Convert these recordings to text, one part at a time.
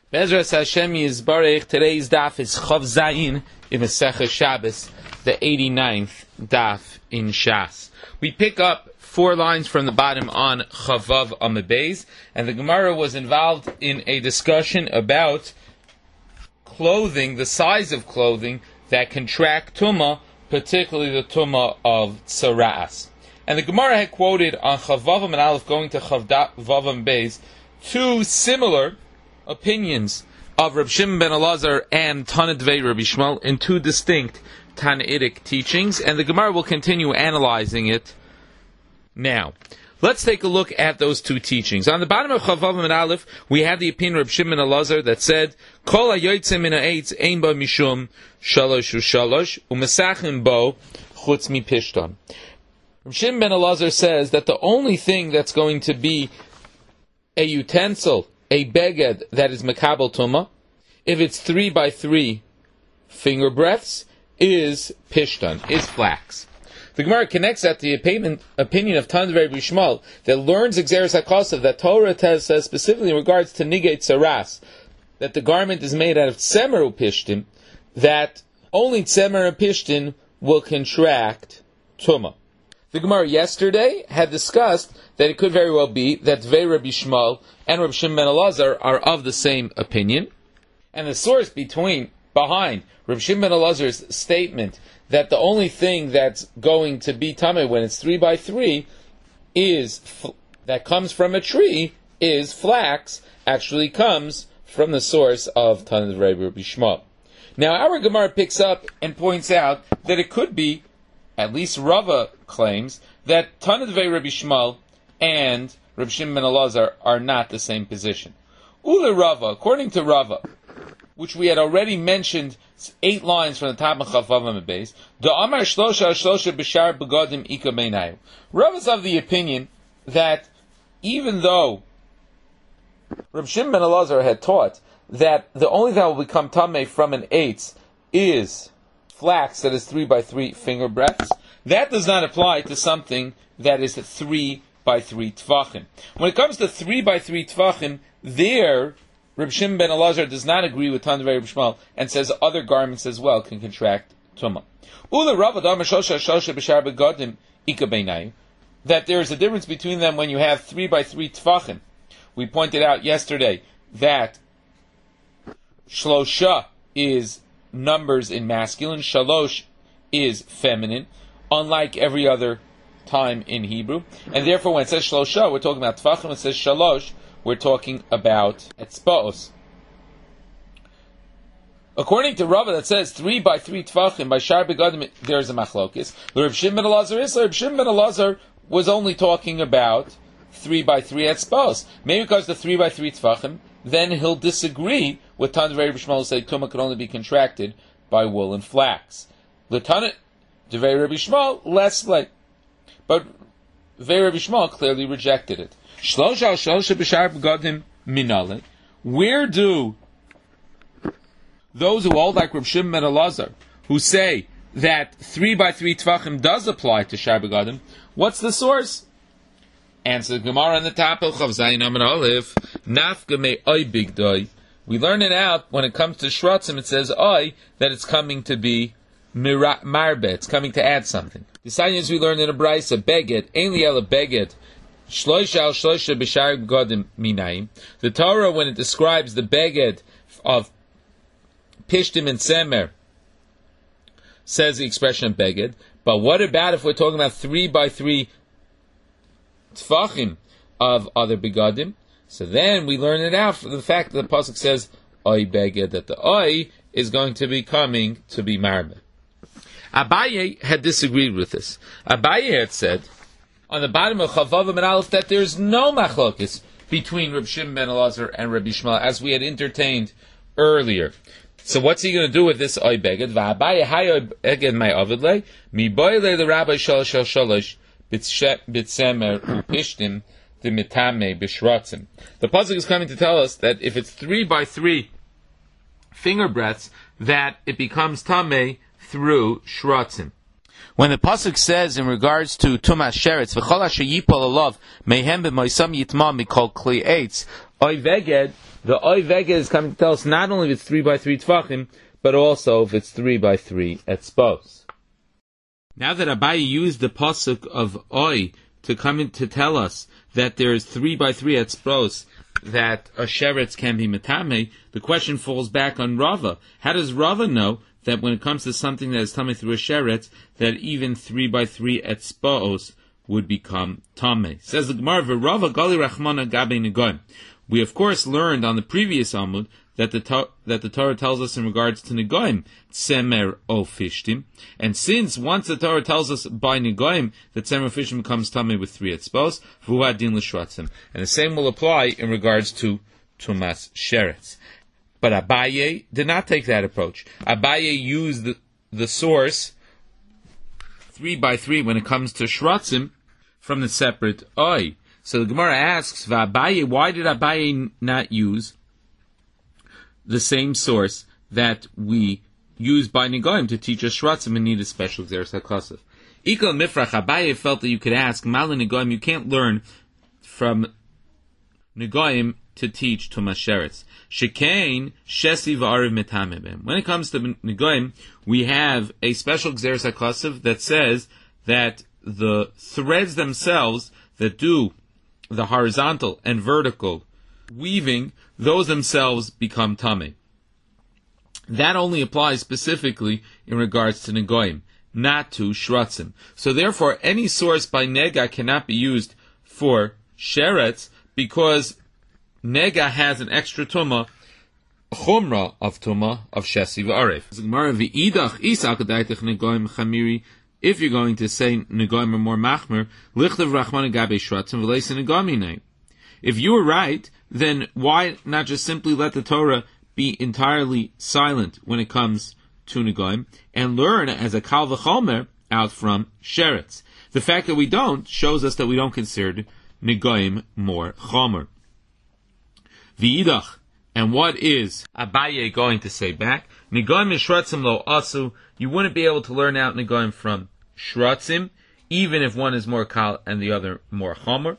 Bezras Hashem Yisbarech. Today's daf is Chav Zayin in Masechah Shabbos, the 89th daf in Shas. We pick up 4 lines from the bottom on Chavav Amud Beis, and the Gemara was involved in a discussion about clothing, the size of clothing that contract Tumah, particularly the Tumah of Tzara'as. And the Gemara had quoted on Chavav Amud Aleph going to Chavav Amud Beis 2 similar opinions of Reb Shimon ben Elazar and Tana Dvei Rabbi Yishmael in 2 distinct Tanaitic teachings, and the Gemara will continue analyzing it now. Let's take a look at those 2 teachings. On the bottom of Chavav Amud Aleph, we have the opinion of Reb Shimon ben Elazar that said, Kol hayotzeh min ha'etz ein ba mishum shalosh u'shalosh u'mesachim bo chutz mipishton. Reb Shimon ben Elazar says that the only thing that's going to be a utensil, a beged that is makabel tumah, if it's 3 by 3 finger breadths, is pishtan, is flax. The Gemara connects that to the opinion of Tana Dvei Rabbi Yishmael that learns Xeris HaKosav, that Torah says specifically in regards to Nigei Tzaras, that the garment is made out of tzemer upishtim, that only tzemer upishtim will contract tumah. The Gemara yesterday had discussed that it could very well be that Dvei Rabbi Yishmael and Reb Shimon ben Elazar are of the same opinion, and the source behind Reb Shimon ben Elazar's statement that the only thing that's going to be tameh when it's 3 by 3 that comes from a tree is flax, actually comes from the source of Tana Dvei Rabbi Yishmael. Now our Gemara picks up and points out that it could be, at least Rava claims, that Tana Dvei Rabbi Yishmael and Reb Shimon ben Elazar are not the same position. Ule Rava, according to Rava, which we had already mentioned 8 lines from the top of Chavav Amud Beis, Da Amar Shlosha Shlosha B'Shar Begadim Ika Beinayu. Rava's of the opinion that even though Reb Shimon ben Elazar had taught that the only thing that will become tameh from an eitz is flax that is 3 by 3 finger breadths, that does not apply to something that is 3 by 3 tvachim. When it comes to 3 by 3 tvachim, there Reb Shimon ben Elazar does not agree with Tana Dvei Rabbi Yishmael and says other garments as well can contract tumah. Ula Rava Damar Shosha Shosha B'Shar Begadim Ika Beinayu, that there is a difference between them when you have 3 by 3 tvachim. We pointed out yesterday that Shlosha is numbers in masculine, Shalosh is feminine, unlike every other time in Hebrew. And therefore when it says Shlosha, we're talking about Tvachim. When it says Shalosh, we're talking about Etzba'os. According to Rava, that says 3 by 3 Tvachim, by Shar Begadim, there's a machlokis. The Reb Shimon ben Elazar is, Reb Shimon ben Elazar was only talking about 3 by 3 Etzba'os. Maybe because the 3 by 3 Tvachim, then he'll disagree with Tana Dvei Rabbi Yishmael who say Tumah can only be contracted by wool and flax. The Tana Dvei Rabbi Yishmael, less like. But Dvei Rabbi Yishmael clearly rejected it. Shlosha Shlosha B'Shar Begadim Minale. Where do those who hold like Reb Shimon ben Elazar, who say that 3 by 3 Tvachim does apply to Shar Begadim, what's the source? Answer the Gemara on the top of Chav Zayin Amud Aleph, Nafka me oy bigdoi. We learn it out when it comes to shratzim. It says oy that it's coming to be marbe. It's coming to add something. The sign is we learn in a brayso beged ein liela beged shloisha al shloisha b'shar begadim minayim. The Torah, when it describes the beged of pishtim and semer, says the expression beged. But what about if we're talking about 3 by 3 tfachim of other begadim? So then we learn it out from the fact that the pasuk says oy beged, that the oy is going to be coming to be marbe. Abaye had disagreed with this. Abaye had said on the bottom of Chavav Amud Aleph that there is no machlokes between Reb Shimon ben Elazar and Rabbi Yishmael, as we had entertained earlier. So what's he going to do with this oy beged? Va'abaye hay oy beged my avidle mi boyle the rabbi shalosh shalosh bitsemer upishtim the mitame bishratzim. The pasuk is coming to tell us that if it's 3 by 3 finger breadths, that it becomes tameh through shratzim. When the pasuk says in regards to tumas sheretz, v'chol asher yipol alav mehem b'moisam yitma mikol kli eitz oy veged, The Oy Veged is coming to tell us not only if it's 3 by 3 Tvachim, but also if it's 3 by 3 Etzbos. Now that Abaye used the pasuk of Oy to come in to tell us that there is 3 by 3 Etzbos, that a sheretz can be metame, the question falls back on Rava. How does Rava know that when it comes to something that is tamei through a sheretz, that even 3 by 3 etzba'os would become tamei? Says the Gemara, Rava gali rachmana gabe negoim. We of course learned on the previous Amud that the Torah tells us in regards to negoim, tsemer o fishtim, and since once the Torah tells us by negoim that tsemer o fishtim becomes tamei with 3 etzba'os, v'hu adin l'shvatzim, and the same will apply in regards to tumas sheretz. But Abaye did not take that approach. Abaye used the source 3 by 3 when it comes to shratzim from the separate Oy. So the Gemara asks, Abaye, why did Abaye not use the same source that we use by Negoim to teach us shratzim and need a special Xeris HaKosov? Ikal Mifrach, Abaye felt that you could ask, Mal Negoim, you can't learn from Negoim to teach Tumas Sheretz. Shekain Shesi v'Ariv Metamebim. When it comes to Negoim, we have a special Xeris HaKosov that says that the threads themselves that do the horizontal and vertical weaving, those themselves become tamei. That only applies specifically in regards to Negoim, not to Shratzim. So therefore, any source by Nega cannot be used for Sheretz, because Nega has an extra Tumah, Chumrah of Tumah of Shesi v'Arev. If you're going to say Negoim are more Machmer, Lichtav Rachman Gabe Shratzim v'Leisa Negominei. If you were right, then why not just simply let the Torah be entirely silent when it comes to Negoim and learn as a Kal v'Chomer out from Sheretz? The fact that we don't shows us that we don't consider Negoim more Chomer. V'idach, and what is Abaye going to say back? Negoim is Shratzim lo asu. You wouldn't be able to learn out Negoim from Shratzim, even if one is more Kal and the other more Chomer.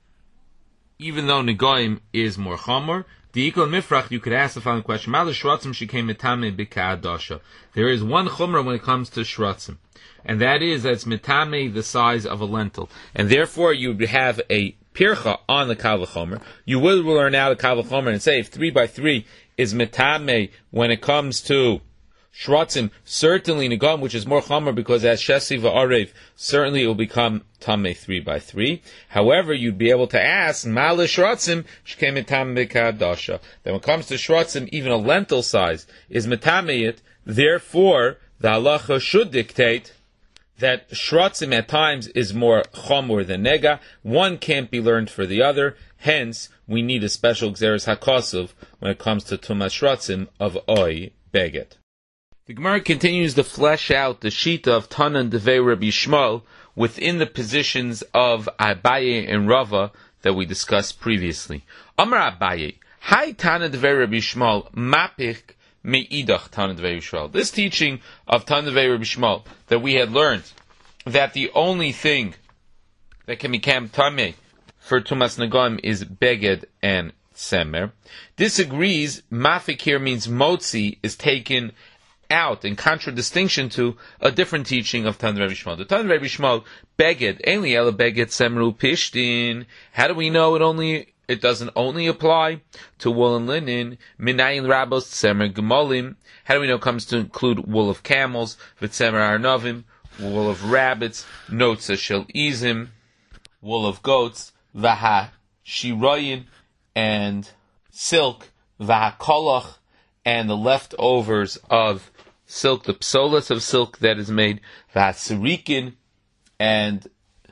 Even though Negoim is more Chomer, the Ikol Mifrach, you could ask the following question: Mal Shratzim shekei metame b'ka'adasha. There is one Chomer when it comes to Shratzim, and that is that it's metame the size of a lentil, and therefore you would have a pircha on the Kal v'Chomer. You would learn out a Kal v'Chomer and say if 3 by 3 is metame when it comes to Shratzim, certainly Negoim, which is more Chomer because as Shesi v'Arev, certainly it will become Tamei 3 by 3. However, you'd be able to ask, Mal Shratzim, shkei metame b'ka'adasha. That when it comes to Shratzim, even a lentil size is metame it, therefore, the halacha should dictate that Shratzim at times is more Chomer than Nega. One can't be learned for the other, hence, we need a special Xeris HaKosov when it comes to Tumas Shratzim of Oy Beget. The Gemara continues to flesh out the Shita of Tanan Devei Rabbi Yishmael within the positions of Abaye and Rava that we discussed previously. Amar Abaye, Hai Tanan Devei Rabbi Yishmael, Mapich Me'idach Tanan Devei Yishmael. This teaching of Tanan Devei Rabbi Yishmael that we had learned that the only thing that can become Tamei for Tumas Negoim is Beged and Semer, disagrees. Mafik here means Motzi is taken out in contradistinction to a different teaching of Tanan Rabbi Yishmael. The Tanan Rabbi Yishmael, Beged, Einli Ela Beged Semru Pishtin. How do we know it doesn't only apply to wool and linen? Minayin Rabos Tsemer Gemolim. How do we know it comes to include wool of camels? V'tsemer Arnovim, wool of rabbits. Notza Shel Izim, wool of goats. Vaha Shiroyin, and silk. Vaha Kolach, and the leftovers of silk, the psolas of silk that is made, v'asirikin, and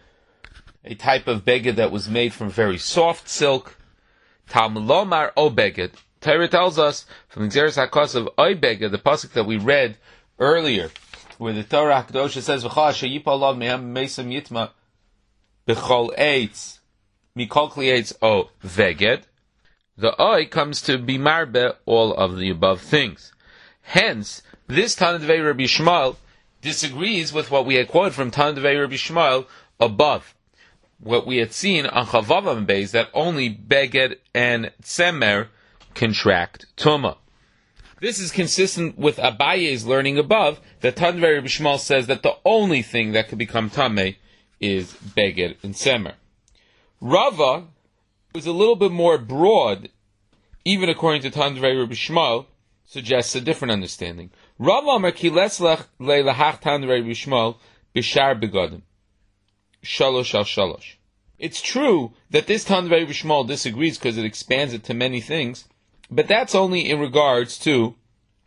a type of beged that was made from very soft silk. Talmud lomar o beged. Torah tells us from the Xeris HaKosov o beged, the pasuk that we read earlier, where the Torah HaKadosh says v'chal sheyipal lav me'am meisam yitma b'chol eitz mikol kli eitz o veged. The oi comes to be marbe all of the above things. Hence, this Tanan Devei Rabbi Yishmael disagrees with what we had quoted from Tanan Devei Rabbi Yishmael above. What we had seen on Chavav Beis, that only Beged and Tsemer contract Tumah. This is consistent with Abaye's learning above, that Tanvei Rabbi Shmuel says that the only thing that could become Tameh is Beged and Semer. Rava was a little bit more broad, even according to Tanvei Rabbi Shmuel, suggests a different understanding. Rava Amar ki leslech leilahach Tanvei Rabbi Shmuel b'shar begodim. Shalosh al shalosh. It's true that this Tanvei Rabbi Shmuel disagrees because it expands it to many things, but that's only in regards to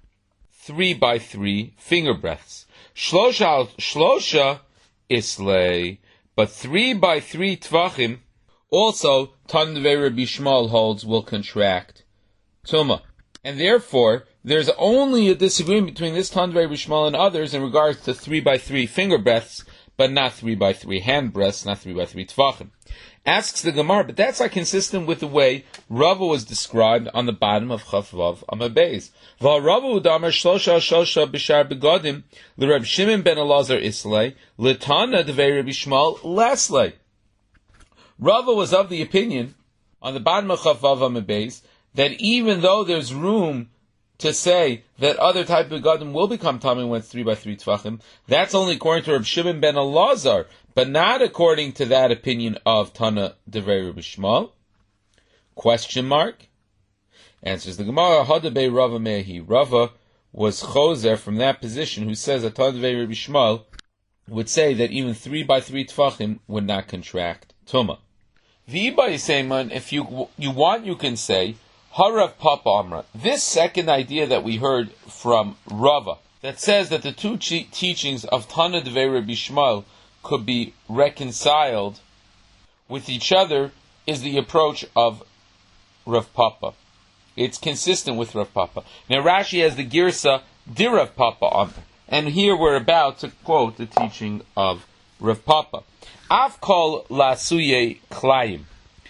3 by 3 finger breaths. Shlosha al shlosha islay, but 3 by 3 tvachim also Tanvei Rabbi Shmuel holds will contract Tumah. And therefore, there's only a disagreement between this Tanvei Rabbi Shmuel and others in regards to 3 by 3 finger breaths, but not 3 by 3 hand breaths, not 3 by 3 tvachim. Asks the Gemara, but that's not consistent with the way Rava was described on the bottom of Chaf Vav Amud Beis. Val Rava udamer shlosha shosha b'shar begodim l'Reb Shimon ben Elazar islay l'tana devei Rabbi Shmuel leslay. Rava was of the opinion on the bottom of Chaf Vav Amud Beis that even though there's room to say that other type of begodim will become tamei when it's 3 by 3 tvachim, that's only according to Reb Shimon ben Elazar, but not according to that opinion of Tana Devrei Rabbi Shmuel? Question mark. Answers the Gemara, Hadabei Rava Mehi. Rava was chozer from that position who says that Tana Devrei Rabbi Shmuel would say that even 3 by 3 tvachim would not contract Tumah. V'iba Yisayman, if you want, you can say, Harav Papa Amra. This second idea that we heard from Rava, that says that the two teachings of Tana Devrei Rabbi Shmuel could be reconciled with each other, is the approach of Rav Papa. It's consistent with Rav Papa. Now Rashi has the Girsa Dirav Papa on, and here we're about to quote the teaching of Rav Papa. Av kol lasuye klayim.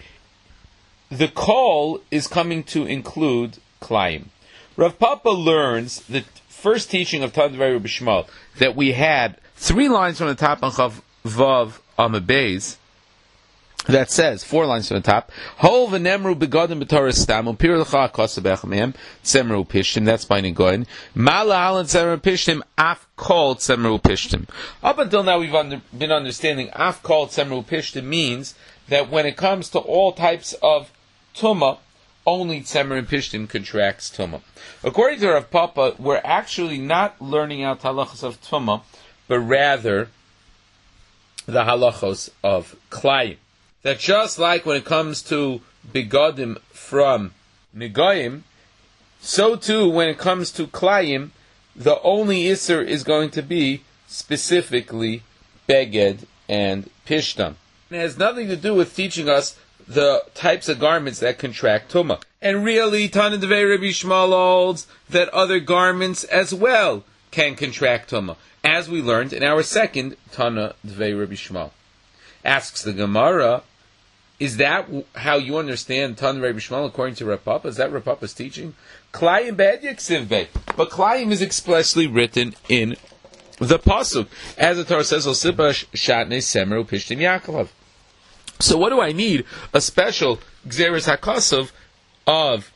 The call is coming to include klayim. Rav Papa learns the first teaching of Tana Devrei Rabbi Shmuel that we had 3 lines from the top on Chav Vav Amud Beis that says, 4 lines from the top, Hol v'nemru begodim b'torah stam u'pir l'cha akosabech mehem tzemru pishtim, that's by Negoin, Mala halan tzemru pishtim af kol tzemru pishtim. Up until now we've been understanding af kol tzemru pishtim means that when it comes to all types of tumah, only Tzemer and Pishtim contracts Tumah. According to Rav Papa, we're actually not learning out halachos of Tumah, but rather the halachos of Klayim. That just like when it comes to Begodim from Negoim, so too when it comes to Klayim, the only Isser is going to be specifically Beged and Pishtam. It has nothing to do with teaching us the types of garments that contract Tumah. And really, Tana Devrei Rabbi Shmuel holds that other garments as well can contract Tumah, as we learned in our second Tana Devrei Rabbi Shmuel. Asks the Gemara, is that how you understand Tana Rabbi Shmuel according to Rav Papa? Is that Rav Papa's teaching? Klayim be'ed yaksiv be. But Klayim is expressly written in the Pasuk. As the Torah says, Osipa shatnei semer u'pishtim Yaakov. So what do I need? A special Gzeres HaKosov of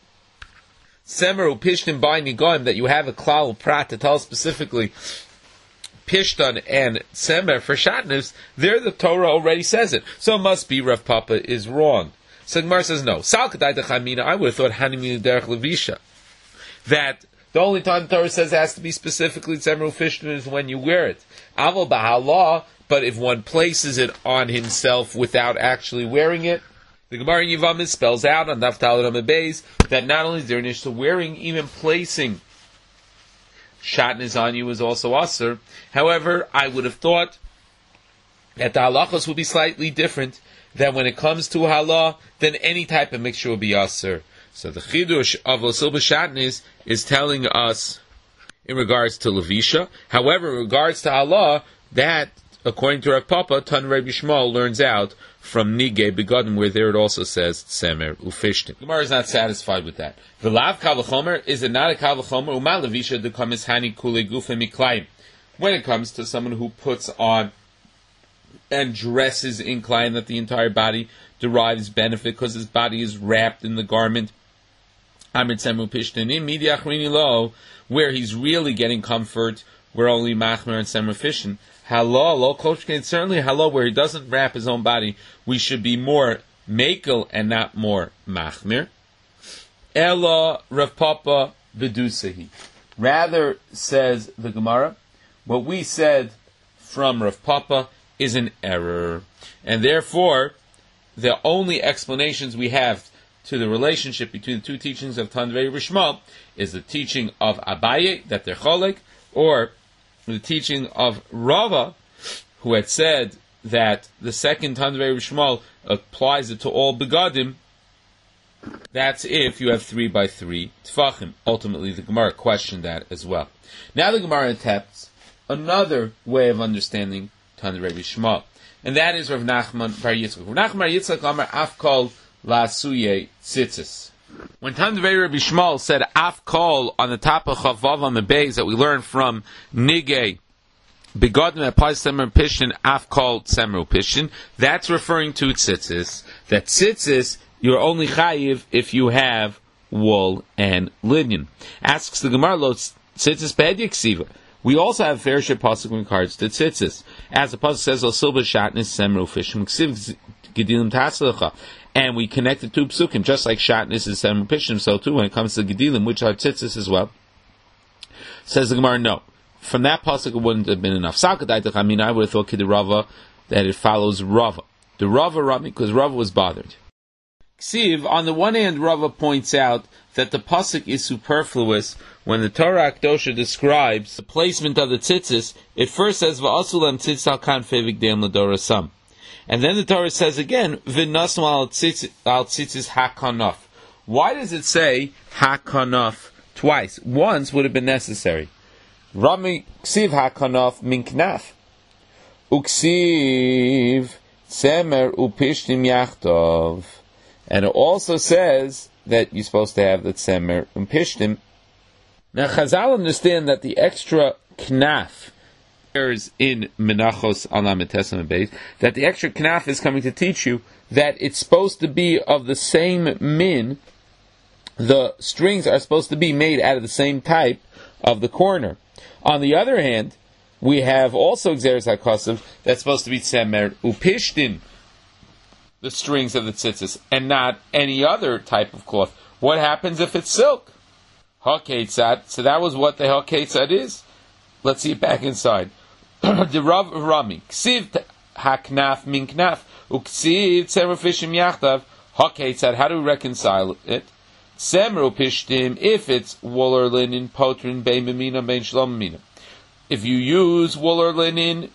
Semer Pishtim by Nigoim, that you have a Klal Prat to tell specifically Pishtan and Semer for Shatnus. There the Torah already says it. So it must be Rav Papa is wrong. So Gemara says no. Salkadai Dechamina, I would have thought Hanimina Derech Levisha. That the only time the Torah says it has to be specifically Semer Pishtim is when you wear it. Aval B'Halah, but if one places it on himself without actually wearing it, the Gemara in Yevamah spells out on Daf Talmud Amud Beis that not only is there an issue wearing, even placing shatnez on you is also asur. However, I would have thought that the halachos would be slightly different, that when it comes to halah, then any type of mixture will be asur. So the chidush of Osil B'Shatnez is telling us in regards to Levisha. However, in regards to halah, that according to Rav Papa, Tana Rabbi Shmuel learns out from Nigei Begodim, where there it also says Tzemer Ufishtim. The Gemara is not satisfied with that. V'lav kavachomer, is it not a kavachomer? Uma levisha dekamis hani kule gufe miklayim. When it comes to someone who puts on and dresses in klayim, that the entire body derives benefit because his body is wrapped in the garment. Amir Tzemru Pishtanim, Midi Achrini Lo, where he's really getting comfort, we're only Machmer and Tzemru Fishin. Halo, Lo Koshkin, certainly Halo, where he doesn't wrap his own body, we should be more Mekel and not more Machmer. Ella Rav Papa Bedusahi. Rather, says the Gemara, what we said from Rav Papa is an error. And therefore, the only explanations we have to the relationship between the two teachings of Tanvei Rishmal is the teaching of Abaye, that they're cholek, or the teaching of Rava, who had said that the second Tanvei Rishmal applies it to all begadim. That's if you have 3 by 3 tefachim. Ultimately, the Gemara questioned that as well. Now the Gemara attempts another way of understanding Tanvei Rishmal, and that is Rav Nachman Bar Yitzchak. Rav Nachman Bar Yitzchak Amar Afkol La'asuye Tzitzis. When Tanvei Rabbi Shmuel said Afkol on the top of Chavav on the base that we learned from Nigei, Begodim applies Semer Pishin, Afkol Semer Pishin, that's referring to Tzitzis. That Tzitzis, you're only chayiv if you have wool and linen. Asks the Gemara, Lo Tzitzis Be'edik Siva. We also have fair share pasuk in regards to tzitzis. As the pasuk says, "Al silba shatnis semru fishim ksiv gedilim tatzlecha," and we connect the two psukim just like shatnis is semru fishim. So too, when it comes to gedilim, which are tzitzis as well, says the Gemara, no. From that pasuk, it wouldn't have been enough. I mean, I would have thought Kid Rava that it follows Rava. The Rava Rami, because Rava was bothered. Ksiv, on the one hand, Rava points out that the pasuk is superfluous. When the Torah Akdosha describes the placement of the tzitzis, it first says Va'asulem tzitz al kanfei v'gdeim l'dorasam, and then the Torah says again V'nasnu al tzitzis hakanaf. Why does it say hakanaf twice? Once would have been necessary. Rami ksiv hakanaf min knaf uksiv tzemer upishtim yachtov, and it also says that you're supposed to have the tzemer upishtim. Now, Chazal understand that the extra knaf is in Menachos Alam Tesam Beis, that the extra knaf is coming to teach you that it's supposed to be of the same min. The strings are supposed to be made out of the same type of the corner. On the other hand, we have also Xeris HaKosav that's supposed to be Tzemer Upishtin, the strings of the tzitzis, and not any other type of cloth. What happens if it's silk? Haketzad. So that was what the Haketzad is. Let's see it back inside. The Rav Rami. Ksiv haknaf min knaf. Uksiv tzemer fishim yachtav. Haketzad. How do we reconcile it? Tzemer upishtim. If it's wool or linen, potrin bein b'mina bein shlom b'mina. If you use wool or linen,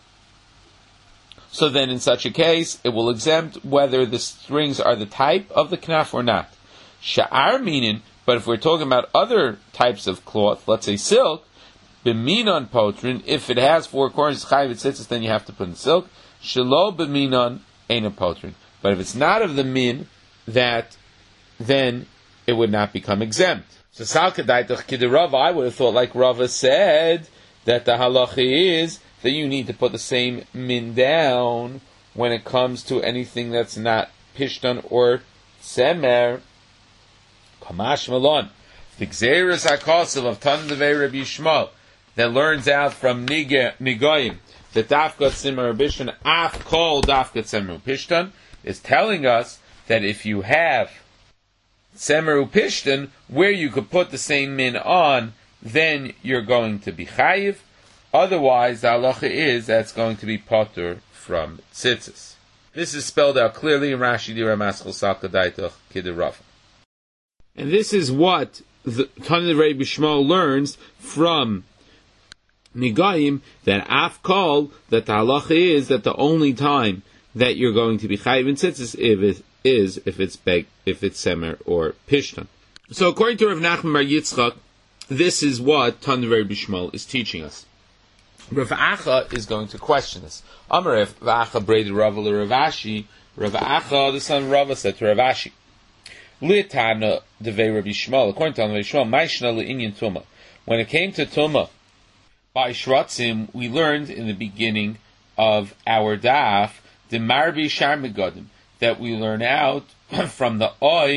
so then in such a case, it will exempt whether the strings are the type of the knaf or not. Sha'ar minin. But if we're talking about other types of cloth, let's say silk, b'minon potrin, if it has 4 corners, chayiv tzitzis, then you have to put in silk. Shelo b'minon ain't a potrin. But if it's not of the min, that then it would not become exempt. So salkadaitach kid Rava, I would have thought like Rava said that the halacha is that you need to put the same min down when it comes to anything that's not pishtan or semer. Kamash Malon, the Xeris HaKosav of Tanvei Rabbi Shmuel that learns out from Nigoyim that Dafkat Simmer Bishtan Af Kol Dafkat Simmer Pishtan is telling us that if you have Simmer Pishtan where you could put the same min on, then you're going to be chayiv. Otherwise, the halacha is that's going to be potter from tzitzis. This is spelled out clearly in Rashi Dira Maschel Salkadaitach Kidirav. And this is what the Tanvei Rabbi Shmuel learns from Nigayim, that Afkal, that the halacha is that the only time that you're going to be chayiv in tzitzis if it's semer or pishtan. So according to Rav Nachman Bar Yitzchak, this is what Tanvei Rabbi Shmuel is teaching us. Rav Acha is going to question this. Amar Rav Acha braided Rava Ravashi. Rav Acha, the son of Rava, said to Ravashi, Litana devei Rabbi Shmuel. According to Rabbi Shmuel, Maishna le'inyan Tuma. When it came to Tuma, by Shratzim, we learned in the beginning of our daf the Marbi Shar Megadim, that we learn out from the Oi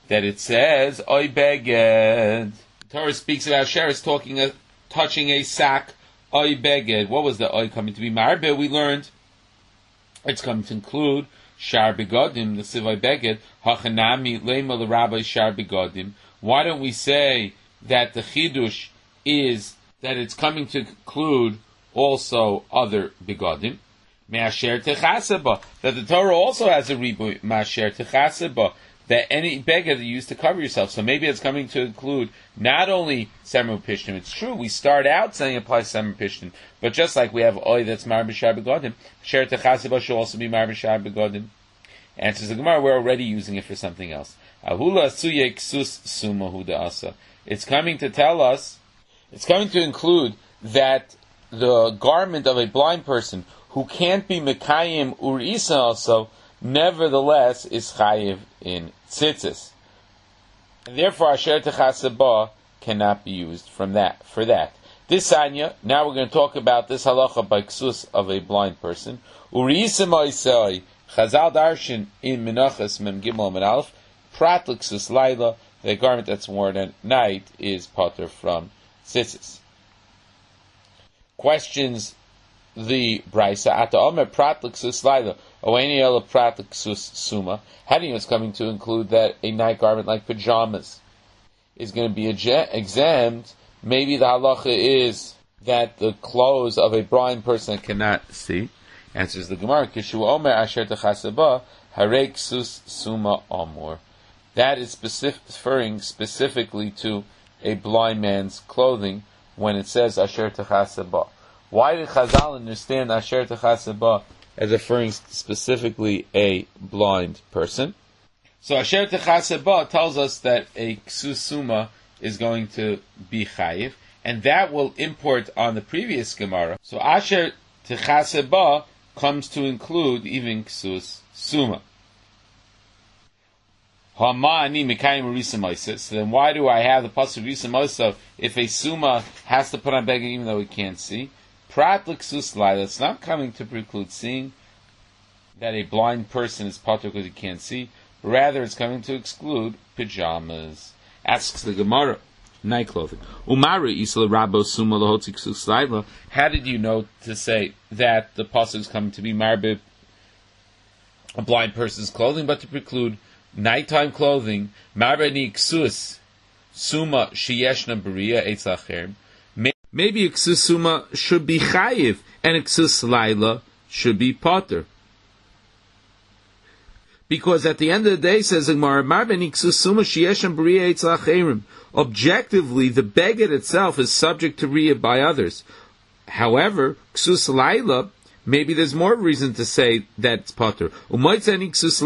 that it says oy beged. The Torah speaks about sheres touching a sack, oy beged. What was the oy coming to be marbe? We learned it's coming to include shar begodim, the siv beged, hachanami leima l'rabbi shar begodim. Why don't we say that the chidush is that it's coming to include also other begodim? Me'asher techaseba, that the Torah also has a ribu, me'asher techaseba, that any beged that you use to cover yourself. So maybe it's coming to include not only semer pishtim. It's true, we start out saying it applies semer pishtim, but just like we have oy that's mar b'shar begodim, sher techaseba should also be mar b'shar begodim. Answers the Gemara, we're already using it for something else. Ahula suye ksus suma huda asa. It's coming to tell us, it's coming to include that the garment of a blind person who can't be mekayim urisa also, nevertheless is chayiv in tzitzis. And therefore, asher techaseba cannot be used for that. This anya, now we're going to talk about this halacha by ksus of a blind person. Urisa moisei, Chazal darshan in Menachas Mem Gimel Mem Aleph, prat l'ksus laila, the garment that's worn at night is pater from tzitzis. Questions the Brisa, Ata Omer prat l'ksus laila, Oeni ela prat l'ksus suma. How do you know it's coming to include that a night garment like pajamas is going to be exempt? Maybe the halacha is that the clothes of a blind person cannot see. Answers the Gemara, Kishu Omer Asher Techaseba, Harei Ksus Suma Omor. That is referring specifically to a blind man's clothing when it says Asher Techaseba. Why did Chazal understand Asher Techaseba as referring specifically a blind person? So Asher Techaseba tells us that a Ksus Suma is going to be Chayiv, and that will import on the previous Gemara. So Asher Techaseba comes to include even ksus suma. So then why do I have the pasuk risa moisa if a suma has to put on beged even though he can't see? Prat l'ksus laila, it's not coming to preclude seeing that a blind person is patur because he can't see. Rather, it's coming to exclude pajamas. Asks the Gemara, night clothing. Umari isla rabo suma lahotzi ksus laila. How did you know to say that the pasuk is coming to be marbe a blind person's clothing, but to preclude nighttime clothing? Marbe ni ksus suma sheyeshna beria eitzacher. Maybe a ksus suma should be chayiv and a ksus laila should be potter. Because at the end of the day, says Gemara, objectively, the beged itself is subject to riyah by others. However, ksus laila, maybe there's more reason to say that it's potter. Ksus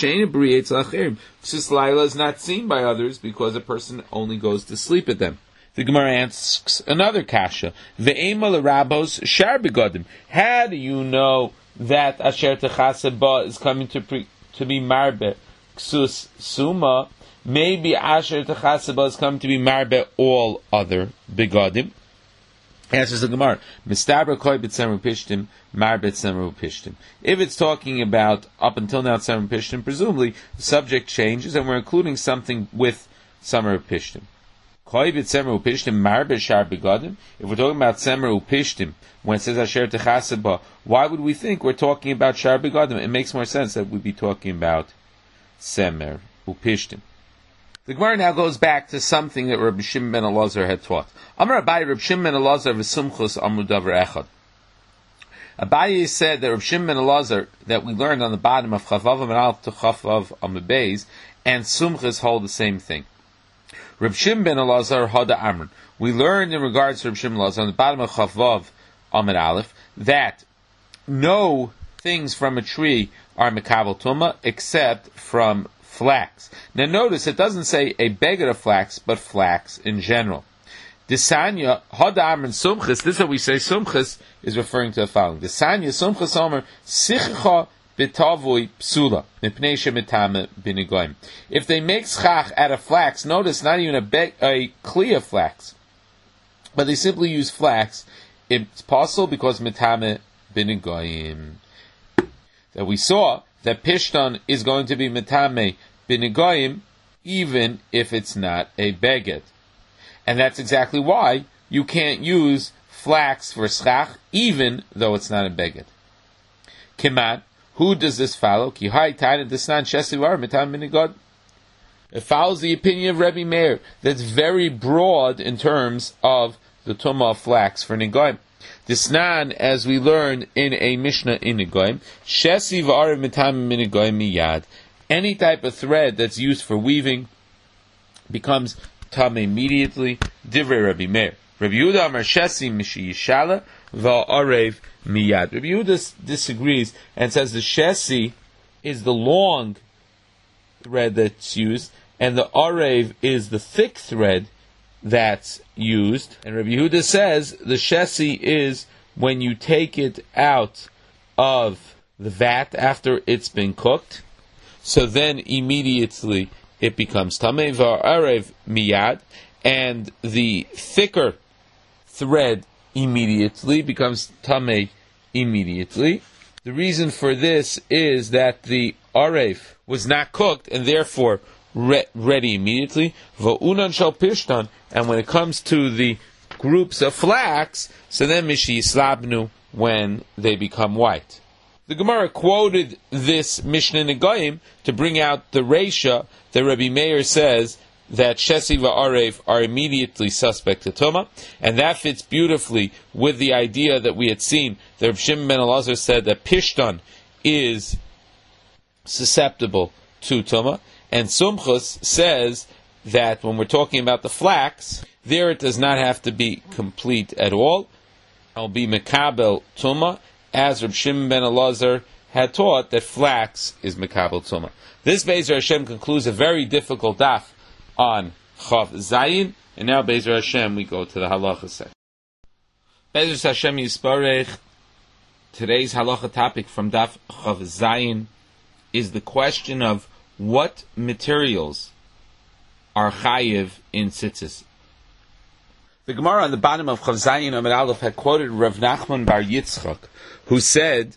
laila is not seen by others because a person only goes to sleep at them. The Gemara asks another kasha. Ve'ema l'rabos shar begodim. How do you know that asher techaseba is coming to be marbe ksus suma? Maybe asher techaseba is coming to be marbe all other begodim. Answers the Gemara, mistabra koi b'tzemer pishtim marbe tzemer pishtim. If it's talking about up until now tzemer pishtim, presumably the subject changes and we're including something with tzemer pishtim. Koi b'tzemer pishtim marbe shar begodim. If we're talking about tzemer pishtim when it says asher techaseba, why would we think we're talking about shar begodim? It makes more sense that we'd be talking about semer upishtim. The Gemara now goes back to something that Rabbi Shimon ben Elazar had taught. Amar Abaye, Rabbi Shimon ben Elazar v'sumchus amru davar echad. Abaye said that Rabbi Shimon ben Elazar, that we learned on the bottom of Chavav Amal to Chavav Amabeis, and sumchus hold the same thing. Rabbi Shimon ben Elazar hada amrun. We learned in regards to Rabbi Shimon ben Elazar on the bottom of Chavav Amid Aleph that no things from a tree are mekabel tuma except from flax. Now notice it doesn't say a beged of flax, but flax in general. Disanya hada amrun sumchus. This is what we say. Sumchus is referring to the following. Disanya sumchus omer sichcha b'tavui psula mipnei shemitame b'nigoyim. If they make schach out of flax, notice not even a kli of flax, but they simply use flax. It's possible because mitame b'nigoyim. That we saw that Pishton is going to be mitame b'nigoyim, even if it's not a beged. And that's exactly why you can't use flax for schach, even though it's not a beged. Kimat, who does this follow? Ki hai taina desnan shesivar mitam minigod. It follows the opinion of Rebbe Meir that's very broad in terms of the tumah of flax for nigoim. Desnan, as we learn in a Mishnah in nigoim, shesivar mitam minigoim miyad. Any type of thread that's used for weaving becomes tam immediately. Divrei Rebbe Meir. Rabbi Yehuda Amar Shesi Mishi Yishala Va'arev Miyad. Rabbi Yehuda disagrees and says the Shesi is the long thread that's used, and the Arev is the thick thread that's used. And Rabbi Yehuda says the Shesi is when you take it out of the vat after it's been cooked, so then immediately it becomes Tamei Va'arev Miyad, and the thicker thread immediately becomes tamei immediately. The reason for this is that the arev was not cooked and therefore ready immediately. Va'unan shal pishtan, and when it comes to the groups of flax, so then mishi yislabnu, when they become white. The Gemara quoted this Mishnah Negoim to bring out the Reisha that Rabbi Meir says that Shesi va'arev are immediately suspect to Tumah, and that fits beautifully with the idea that we had seen that Reb Shimon ben Elazar said that Pishtan is susceptible to Tumah, and Sumchus says that when we're talking about the flax, there it does not have to be complete at all. I'll be Mekabel Tumah, as Reb Shimon ben Elazar had taught that flax is Mekabel Tumah. This Be'ezer Hashem concludes a very difficult daf on Chav Zayin, and now Be'ezer Hashem we go to the halacha section. Be'ezer Hashem Yisparech. Today's halacha topic from Daf Chav Zayin is the question of what materials are chayiv in tzitzis. The Gemara on the bottom of Chav Zayin Amud Aleph had quoted Rav Nachman Bar Yitzchak, who said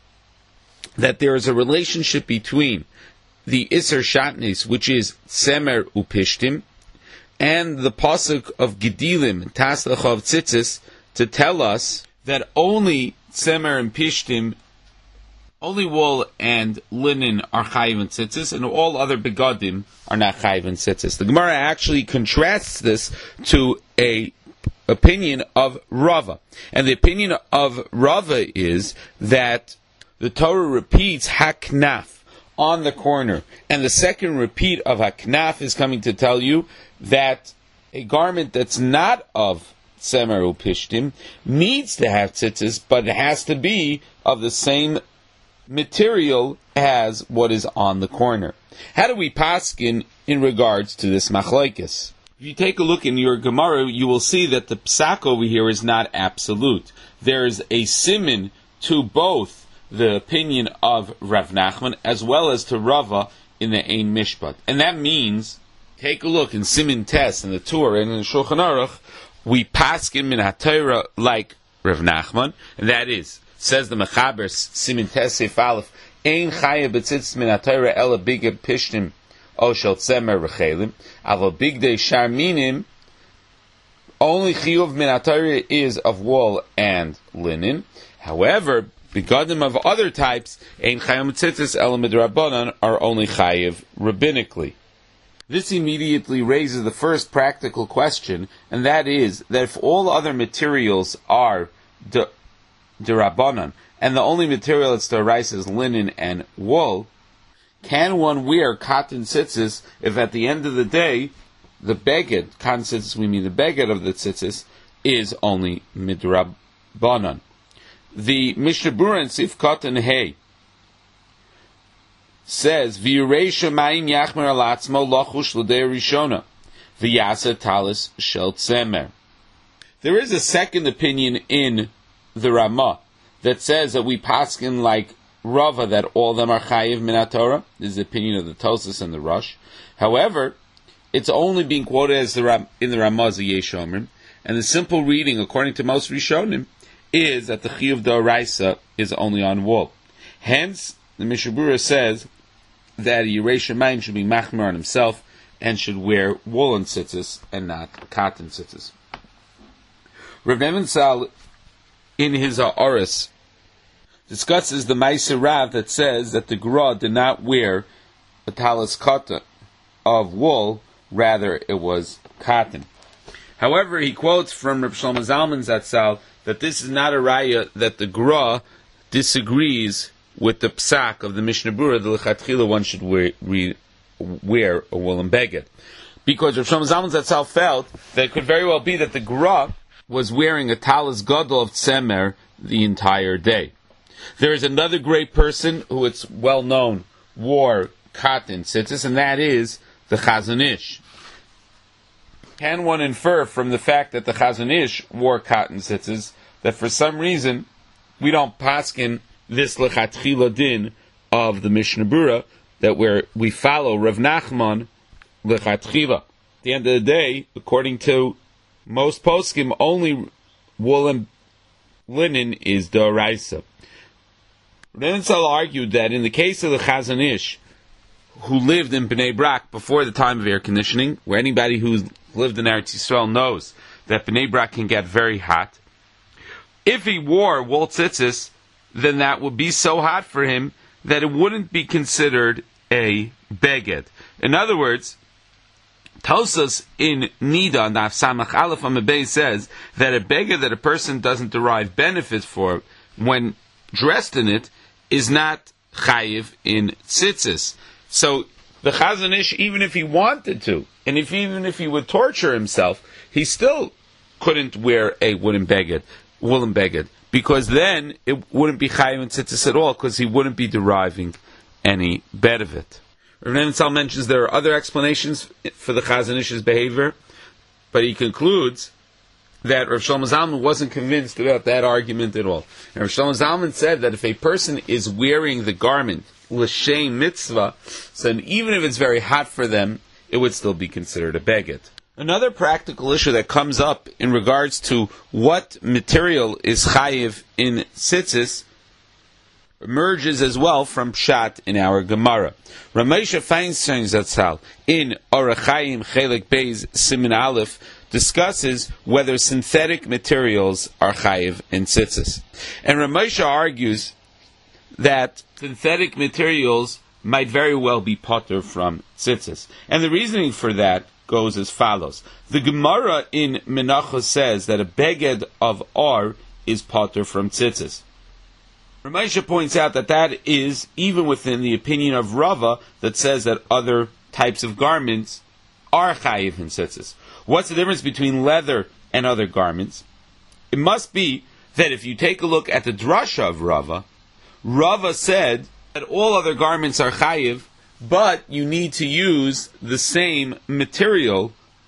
that there is a relationship between the Isser Shatnis, which is Tzemer Upishtim, and the pasuk of Gedilim, Taslach of Tzitzis, to tell us that only Tzemer and Pishtim, only wool and linen are chayiv in tzitzis, and all other begadim are not chayiv in tzitzis. The Gemara actually contrasts this to a opinion of Rava, and the opinion of Rava is that the Torah repeats haknaf on the corner, and the second repeat of haknaf is coming to tell you that a garment that's not of tzemer upishtim needs to have tzitzis, but it has to be of the same material as what is on the corner. How do we paskin in regards to this machlokes? If you take a look in your Gemara, you will see that the psak over here is not absolute. There is a simin to both the opinion of Rav Nachman as well as to Rava in the Ein Mishpat. And that means, take a look in Simin Tes, in the Torah, and in the Shulchan Aruch, we paskin min HaTorah like Rav Nachman, and that is, says the Mechaber, Simin Tes Seif Aleph, Ein chaya b'tzitzis min HaTorah ela bigdei pishtim o shel tzemer v'chelim, aval bigdei shar minim, only chiyuv min HaTorah is of wool and linen. However, begadim of other types, ein chayim tzitzis ela midrabanan, are only chayiv rabbinically. This immediately raises the first practical question, and that is that if all other materials are derabanan, and the only material that's d'oraisa is linen and wool, can one wear cotton tzitzis if at the end of the day the beged, cotton tzitzis we mean the beged of the tzitzis, is only midrabanan? The Mishnah Berurah in Sif Katan Hey says, "V'yirei shemayim yachmer alatzmo lachush l'dei rishona, v'yasa talis shel tzemer." There is a second opinion in the Ramah that says that we paskin like Rava that all of them are chayiv min HaTorah. This is the opinion of the Tosas and the Rosh. However, it's only being quoted as in the Ramah as a Yesh Omrim, and the simple reading, according to most Rishonim, is that the chiyuv d'oraisa is only on wool. Hence, the Mishnah Berurah says that Yirei Shemayim should be machmer on himself and should wear woolen tzitzis and not cotton tzitzis. Rav Nebenzahl, in his Ha'aris, discusses the Ma'aser Rav that says that the Gra did not wear a talis kata of wool, rather it was cotton. However, he quotes from Reb Shlomo Zalman Zatzal that this is not a raya that the Gra disagrees with the psak of the Mishnah Berurah, the lechatchila one should wear a woolen beged. Because Reb Shlomo Zalman Zatzal felt that it could very well be that the Gra was wearing a talis gadol of tzemer the entire day. There is another great person who, it's well known, wore cotton tzitzis, and that is the Chazon Ish. Can one infer from the fact that the Chazon Ish wore cotton tzitzis that for some reason we don't paskin this lechatchila din of the Mishnah Berurah, that where we follow Rav Nachman lechatchila? At the end of the day, according to most poskim, only wool and linen is d'oraisa. Nebenzahl argued that in the case of the Chazon Ish, who lived in Bnei Brak before the time of air conditioning, where anybody who's lived in Eretz Yisrael knows that Bnei Brak can get very hot, if he wore wool tzitzis, then that would be so hot for him that it wouldn't be considered a beged. In other words, Tosas in Nida, Naf Samach Aleph Amabei, says that a beged that a person doesn't derive benefit for when dressed in it is not chayiv in tzitzis. So the Chazon Ish, even if he wanted to, and even if he would torture himself, he still couldn't wear a woolen beged, because then it wouldn't be chayiv in tzitzis at all, because he wouldn't be deriving any benefit. Rav Nebenzahl mentions there are other explanations for the Chazon Ish's behavior, but he concludes that Rav Shlomo Zalman wasn't convinced about that argument at all. And Rav Shlomo Zalman said that if a person is wearing the garment l'shem mitzvah, so even if it's very hot for them, it would still be considered a beged. Another practical issue that comes up in regards to what material is chayiv in tzitzis emerges as well from Pshat in our Gemara. Ramesha Feinstein Zatzal in Orach Chaim Chelek Beis Siman Aleph discusses whether synthetic materials are chayiv in tzitzis. And Ramesha argues that synthetic materials might very well be potter from tzitzis. And the reasoning for that goes as follows. The Gemara in Menachos says that a beged of or is potter from tzitzis. Ramesha points out that that is even within the opinion of Rava that says that other types of garments are chayiv in tzitzis. What's the difference between leather and other garments? It must be that if you take a look at the drasha of Rava, Rava said that all other garments are chayiv, but you need to use the same material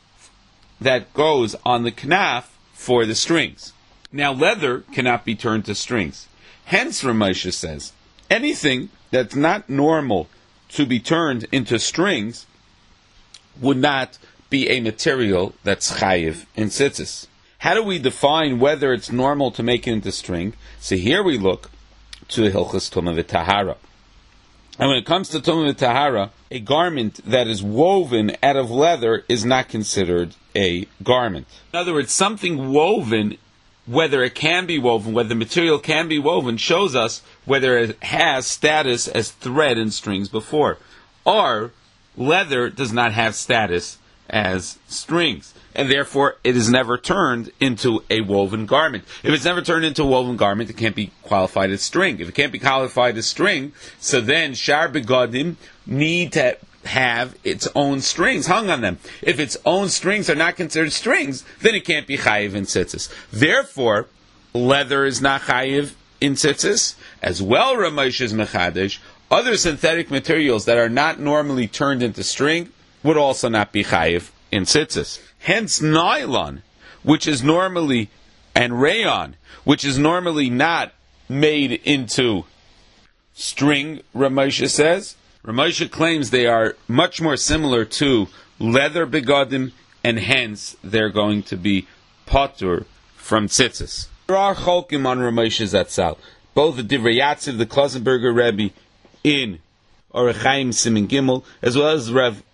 that goes on the knaf for the strings. Now, leather cannot be turned to strings. Hence, Ramesha says, anything that's not normal to be turned into strings would not be a material that's chayiv in tzitzis. How do we define whether it's normal to make it into string? So here we look to the Hilchos Tumah V'Tahara. And when it comes to Tumah V'Tahara, a garment that is woven out of leather is not considered a garment. In other words, something woven, whether it can be woven, whether the material can be woven, shows us whether it has status as thread and strings before. Or leather does not have status as strings, and therefore it is never turned into a woven garment. If it's never turned into a woven garment, it can't be qualified as string. If it can't be qualified as string, so then shar begadim need to have its own strings hung on them. If its own strings are not considered strings, then it can't be chayiv in tzitzis. Therefore, leather is not chayiv in tzitzis. As well, Ramesh is mechadesh. Other synthetic materials that are not normally turned into string would also not be chayiv in tzitzis. Hence, nylon, which is normally, and rayon, which is normally not made into string, Ramesha says. Ramesha claims they are much more similar to leather begadim, and hence they're going to be potur from tzitzis. There are cholkim on Ramesha Zatzal. Both the Divrei Yatziv, the Klausenberger Rebbe, in Orach Chaim Siman Gimel, as well as Rav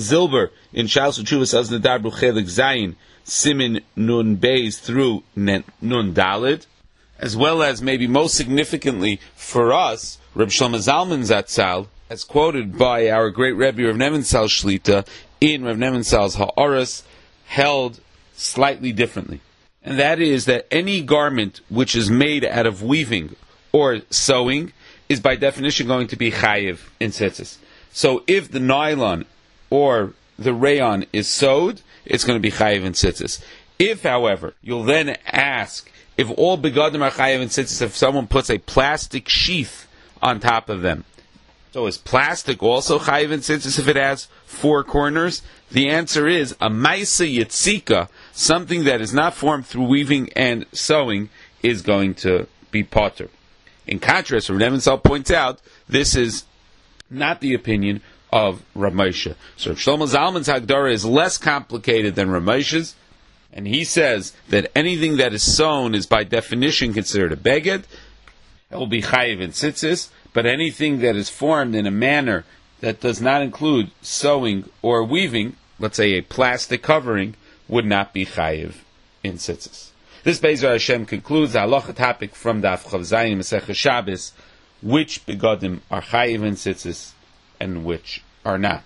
Zilber in Shas Utshuvas Az Nadar Chelik Zayin Simin Nun Beis through Nun Dalid, as well as maybe most significantly for us, Reb Shlomo Zalman Zatzal, as quoted by our great Rebbe Rav Nebenzahl Shlita in Rav Nebenzahl's Ha'aras, held slightly differently. And that is that any garment which is made out of weaving or sewing is by definition going to be chayiv in tzitzis. So if the nylon or the rayon is sewed, it's going to be chayiv in tzitzis. If, however, you'll then ask if all begadim are chayiv in tzitzis, if someone puts a plastic sheath on top of them, so is plastic also chayiv in tzitzis if it has four corners? The answer is a maisa yitzika, something that is not formed through weaving and sewing, is going to be potter. In contrast, Rav Nebenzahl points out this is not the opinion of Rav Moshe. So Shlomo Zalman's Hagdara is less complicated than Rav Moshe's, and he says that anything that is sewn is by definition considered a beged. It will be chayiv in tzitzis, but anything that is formed in a manner that does not include sewing or weaving, let's say a plastic covering, would not be chayiv in tzitzis. This Be'ezer Hashem concludes the halacha topic from Daf Chav Zayin Masechah Shabbos, which begadim are chayiv in tzitzis and which are not.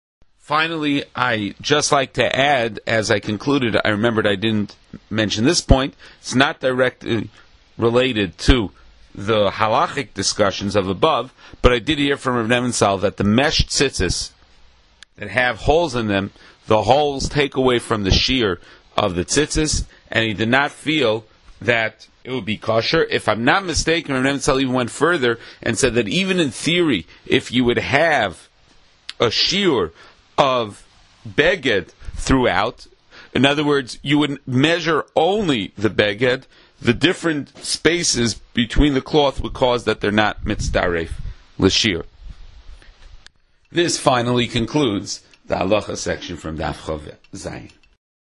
Finally, I just like to add, as I concluded, I remembered I didn't mention this point. It's not directly related to the halachic discussions of above, but I did hear from Rav Nebenzahl that the meshed tzitzis that have holes in them, the holes take away from the shear of the tzitzis, and he did not feel that it would be kosher. If I'm not mistaken, Rav Nebenzahl even went further and said that even in theory, if you would have a shear of beged throughout, in other words, you would measure only the beged, the different spaces between the cloth would cause that they're not mitzdaref l'shir. This finally concludes the halacha section from Daf Chav Zayin.